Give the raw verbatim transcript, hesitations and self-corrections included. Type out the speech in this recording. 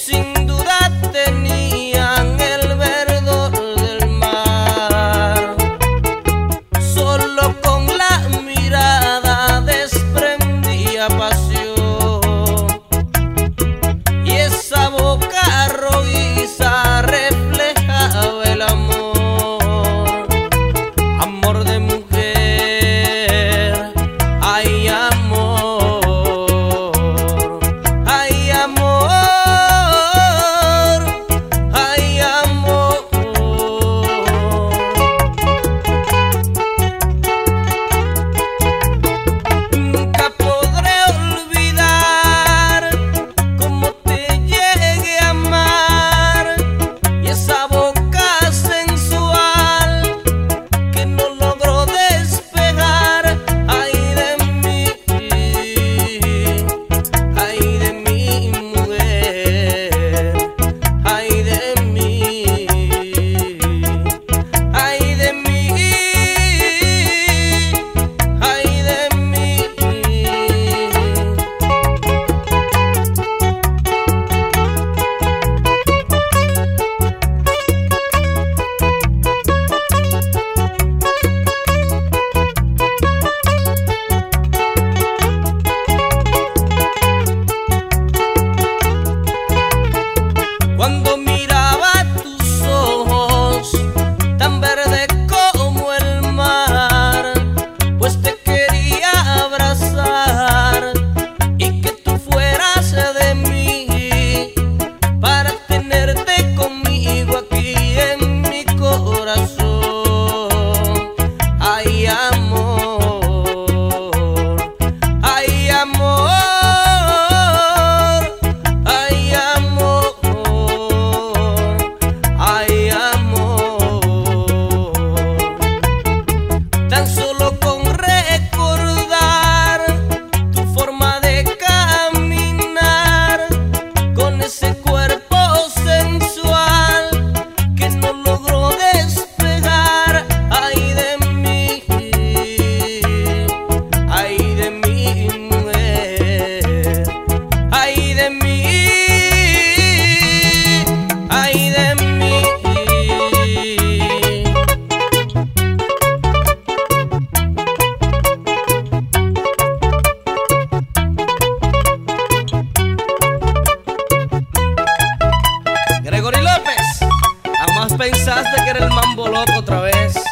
sin duda tenían el verdor del mar. Solo con la mirada desprendía pasión, y esa boca rojiza reflejaba el amor. Amor de mujer, ay amor, ay amor, ay amor. Nunca podré olvidar cómo te llegué a amar, y esa boca sensual que no logro despegar. Ay de mí, ay de mi mujer, ay de mí, ay de mí, ay de mí. Cuando miraba tus ojos tan verdes como el mar, pues te quería abrazar y que tú fueras de mí, para tenerte conmigo aquí en mi corazón. Ay amor, ay amor, ay amor, ay amor. Tan solo con recordar tu forma de caminar, con ese cuerpo sensual que no logro despegar. Ay de mí, ay de mi mujer, ay de mí, ay de mí. Gregory López, jamás pensaste que era el mambo loco otra vez.